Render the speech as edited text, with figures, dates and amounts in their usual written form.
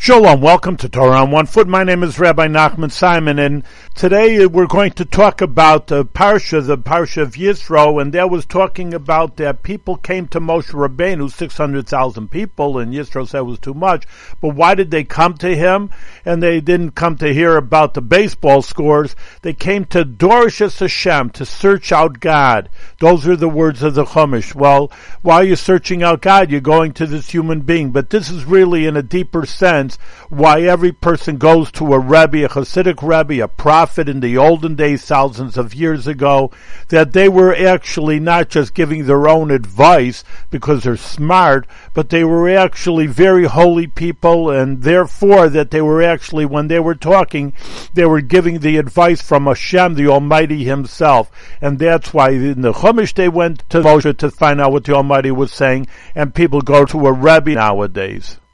Shalom, welcome to Torah on One Foot. My name is Rabbi Nachman Simon, and today we're going to talk about the parsha of Yisro, and that was talking about that people came to Moshe Rabbeinu, 600,000 people, and Yisro said it was too much. But why did they come to him? And they didn't come to hear about the baseball scores. They came to Dorish Hashem, to search out God. Those are the words of the Chumash. Well, why are you searching out God? You're going to this human being. But this is really in a deeper sense why every person goes to a Rebbe, a Hasidic Rebbe, a prophet in the olden days, thousands of years ago, that they were actually not just giving their own advice because they're smart, but they were actually very holy people, and therefore that they were actually, when they were talking, they were giving the advice from Hashem, the Almighty Himself. And that's why in the Chumash they went to Moshe to find out what the Almighty was saying, and people go to a Rebbe nowadays.